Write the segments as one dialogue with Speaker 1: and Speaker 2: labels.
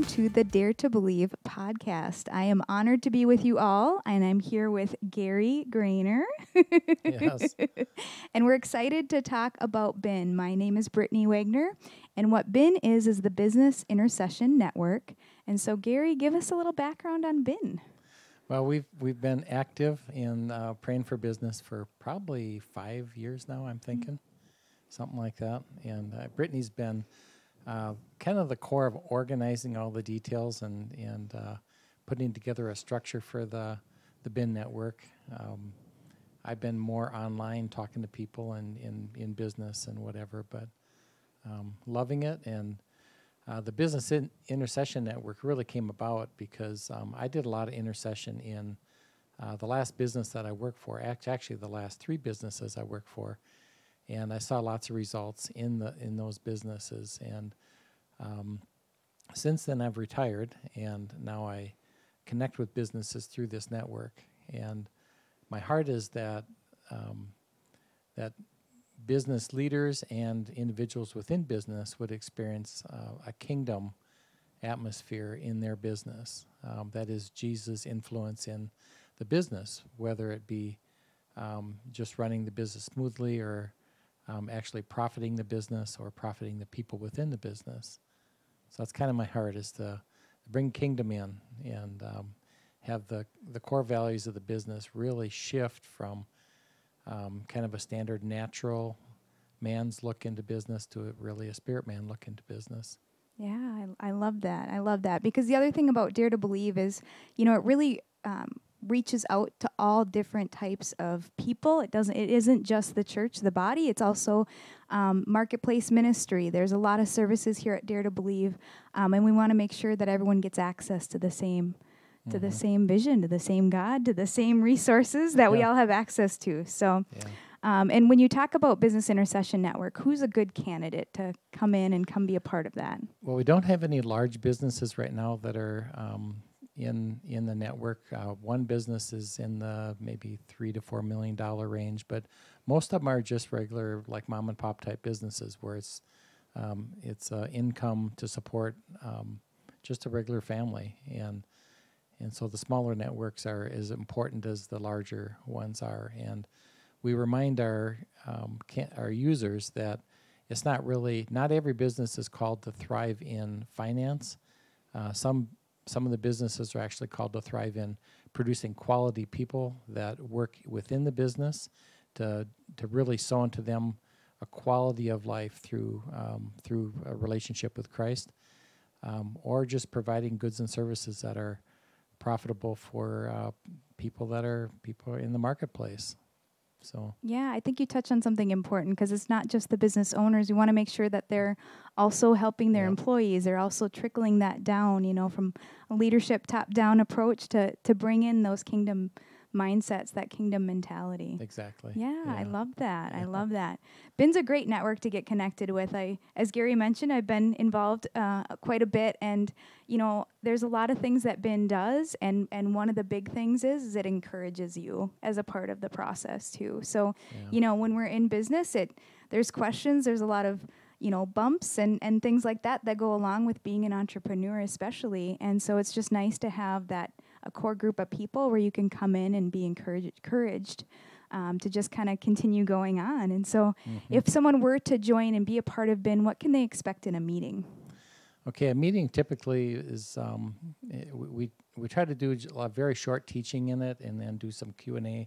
Speaker 1: welcome to the Dare to Believe podcast. I am honored to be with you all, and I'm here with Gary Grainer.
Speaker 2: Yes.
Speaker 1: And we're excited to talk about BIN. My name is Brittany Wagner, and what BIN is the Business Intercession Network. And so, Gary, give us a little background on BIN.
Speaker 2: Well, we've been active in praying for business for probably 5 years now, I'm thinking, something like that. And Brittany's been kind of the core of organizing all the details and putting together a structure for the BIN network. I've been more online talking to people and in business and whatever, but loving it. And the Business Intercession Network really came about because I did a lot of intercession in the last business that I worked for, actually the last 3 businesses I worked for, and I saw lots of results in those businesses. And since then, I've retired, and now I connect with businesses through this network. And my heart is that that business leaders and individuals within business would experience a kingdom atmosphere in their business. That is Jesus' influence in the business, whether it be just running the business smoothly or actually profiting the business or profiting the people within the business. So that's kind of my heart, is to bring kingdom in and have the core values of the business really shift from kind of a standard natural man's look into business to really a spirit man look into business.
Speaker 1: Yeah, I love that. I love that because the other thing about Dare to Believe is, it really reaches out to all different types of people. It isn't just the church, the body. It's also marketplace ministry. There's a lot of services here at Dare to Believe, and we want to make sure that everyone gets access to the same vision, to the same God, to the same resources that we all have access to. So.
Speaker 2: Yeah.
Speaker 1: And when you talk about Business Intercession Network, who's a good candidate to come in and come be a part of that?
Speaker 2: Well, we don't have any large businesses right now that are in the network. One business is in the maybe $3 to $4 million range, but most of them are just regular, like mom and pop type businesses, where it's income to support just a regular family, and so the smaller networks are as important as the larger ones are. And we remind our users that it's not every business is called to thrive in finance. Some of the businesses are actually called to thrive in producing quality people that work within the business to really sow into them a quality of life through a relationship with Christ, or just providing goods and services that are profitable for people in the marketplace. So
Speaker 1: Yeah, I think you touched on something important because it's not just the business owners. We want to make sure that they're also helping their employees. They're also trickling that down, from a leadership top-down approach to bring in those kingdom mindsets, that kingdom mentality.
Speaker 2: Exactly.
Speaker 1: Yeah, I love that.
Speaker 2: Yeah.
Speaker 1: I love that. BIN's a great network to get connected with. As Gary mentioned, I've been involved quite a bit, and there's a lot of things that BIN does, and one of the big things is it encourages you as a part of the process too. So, when we're in business, there's questions, there's a lot of bumps and things like that go along with being an entrepreneur, especially. And so it's just nice to have a core group of people where you can come in and be encouraged to just kind of continue going on. And so if someone were to join and be a part of BIN, what can they expect in a meeting?
Speaker 2: Okay, a meeting typically is we try to do a very short teaching in it, and then do some Q&A,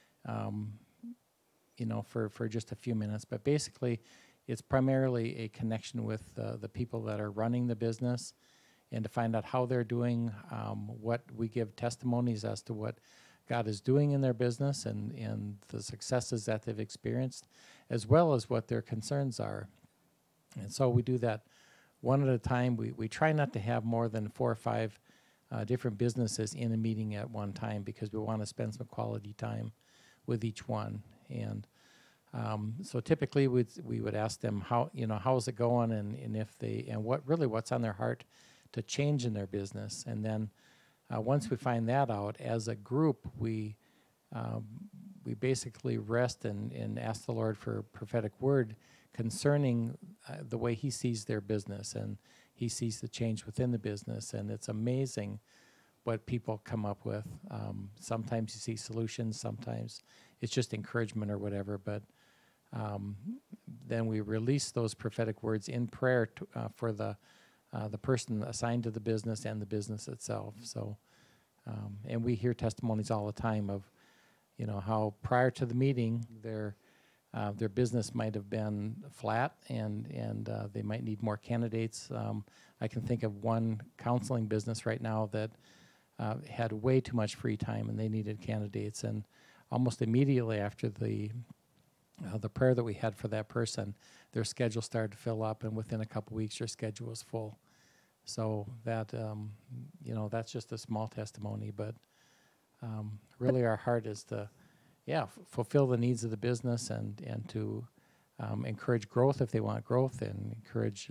Speaker 2: for just a few minutes. But basically, it's primarily a connection with the people that are running the business, and to find out how they're doing. What we give testimonies as to what God is doing in their business and the successes that they've experienced, as well as what their concerns are. And so we do that one at a time. We try not to have more than 4 or 5 different businesses in a meeting at one time, because we want to spend some quality time with each one. And so typically we would ask them how's it going, and what's on their heart to change in their business. And then once we find that out, as a group, we basically rest and ask the Lord for a prophetic word concerning the way He sees their business. And he sees the change within the business, and it's amazing what people come up with. Sometimes you see solutions, sometimes it's just encouragement or whatever, but then we release those prophetic words in prayer for the person assigned to the business and the business itself. So, and we hear testimonies all the time of, how prior to the meeting, their business might have been flat, and they might need more candidates. I can think of one counseling business right now that had way too much free time, and they needed candidates. And almost immediately after the prayer that we had for that person, their schedule started to fill up, and within a couple weeks, their schedule was full. So that, that's just a small testimony, but really our heart is to, fulfill the needs of the business and to encourage growth if they want growth, and encourage,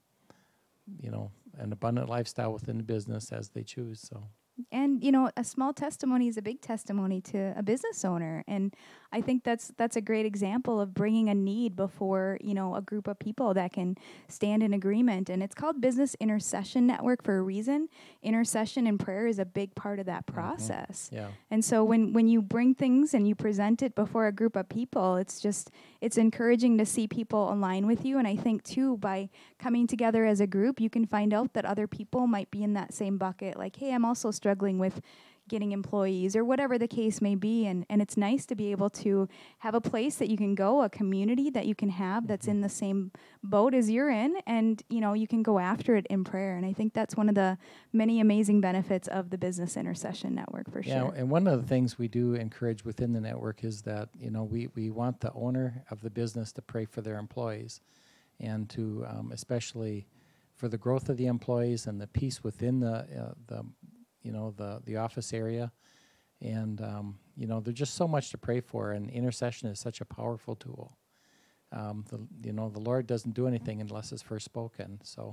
Speaker 2: an abundant lifestyle within the business as they choose. So.
Speaker 1: And a small testimony is a big testimony to a business owner, and I think that's a great example of bringing a need before a group of people that can stand in agreement. And it's called Business Intercession Network for a reason. Intercession and prayer is a big part of that process.
Speaker 2: Yeah.
Speaker 1: And so when you bring things and you present it before a group of people, it's encouraging to see people align with you. And I think too, by coming together as a group, you can find out that other people might be in that same bucket. Like, hey, I'm also struggling with getting employees, or whatever the case may be. And it's nice to be able to have a place that you can go, a community that you can have that's in the same boat as you're in, and you can go after it in prayer. And I think that's one of the many amazing benefits of the Business Intercession Network, for sure.
Speaker 2: Yeah, and one of the things we do encourage within the network is that we want the owner of the business to pray for their employees, and to especially for the growth of the employees and the peace within the office area. And there's just so much to pray for, and intercession is such a powerful tool. The Lord doesn't do anything unless it's first spoken. So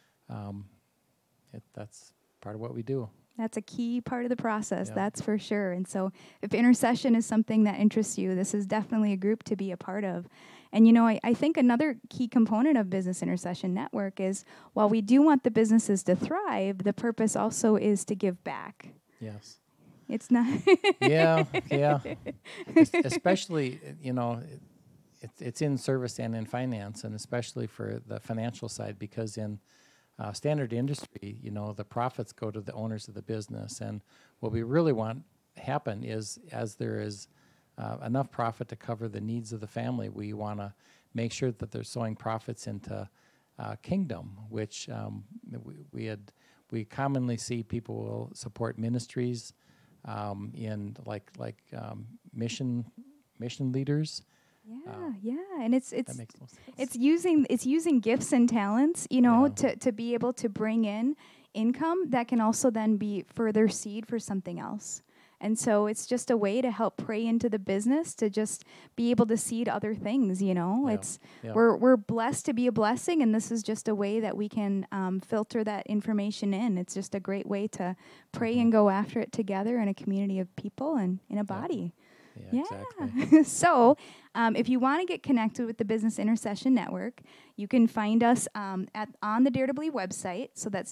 Speaker 2: that's part of what we do.
Speaker 1: That's a key part of the process,
Speaker 2: Yeah.
Speaker 1: that's for sure. And so if intercession is something that interests you, this is definitely a group to be a part of. And I think another key component of Business Intercession Network is, while we do want the businesses to thrive, the purpose also is to give back.
Speaker 2: Yes.
Speaker 1: It's not.
Speaker 2: Yeah. Especially, it's in service and in finance, and especially for the financial side, because in standard industry, the profits go to the owners of the business. And what we really want happen is, as there is enough profit to cover the needs of the family, we want to make sure that they're sowing profits into kingdom, which we commonly see people will support ministries in like mission leaders.
Speaker 1: Yeah, and it's
Speaker 2: That makes no sense.
Speaker 1: it's using gifts and talents,
Speaker 2: Yeah.
Speaker 1: to be able to bring in income that can also then be further seed for something else. And so it's just a way to help pray into the business to just be able to seed other things. It's
Speaker 2: Yeah.
Speaker 1: we're blessed to be a blessing, and this is just a way that we can filter that information in. It's just a great way to pray and go after it together in a community of people and in a body.
Speaker 2: Yeah, exactly.
Speaker 1: So if you want to get connected with the Business Intercession Network, you can find us on the Dare to Believe website. So that's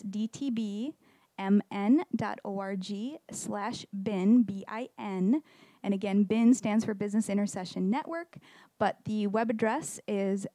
Speaker 1: dtbmn.org/bin, BIN. And again, BIN stands for Business Intercession Network, but the web address is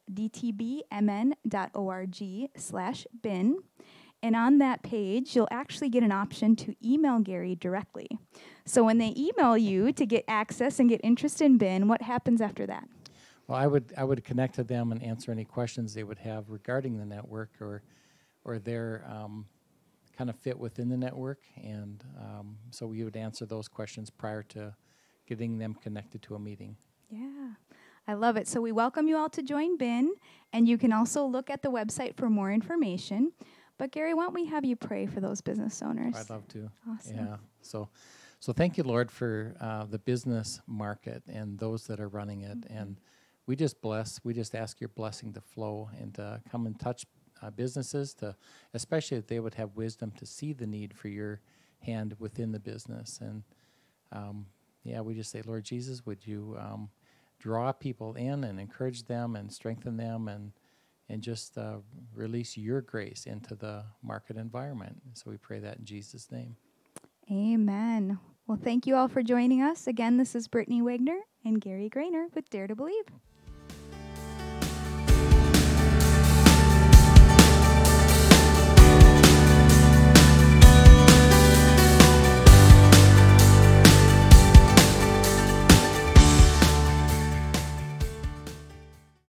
Speaker 1: dtbmn.org/bin. And on that page, you'll actually get an option to email Gary directly. So when they email you to get access and get interest in BIN, what happens after that?
Speaker 2: Well, I would connect to them and answer any questions they would have regarding the network, or their kind of fit within the network, and so we would answer those questions prior to getting them connected to a meeting.
Speaker 1: Yeah, I love it. So we welcome you all to join BIN, and you can also look at the website for more information. But Gary, why don't we have you pray for those business owners?
Speaker 2: I'd love to.
Speaker 1: Awesome.
Speaker 2: Yeah. So thank you, Lord, for the business market and those that are running it.
Speaker 1: Mm-hmm.
Speaker 2: And we just ask your blessing to flow and to come and touch businesses, especially if they would have wisdom to see the need for your hand within the business. And we just say, Lord Jesus, would you draw people in and encourage them and strengthen them, and and just release your grace into the market environment. So we pray that in Jesus' name.
Speaker 1: Amen. Well, thank you all for joining us. Again, this is Brittany Wagner and Gary Grainer with Dare to Believe.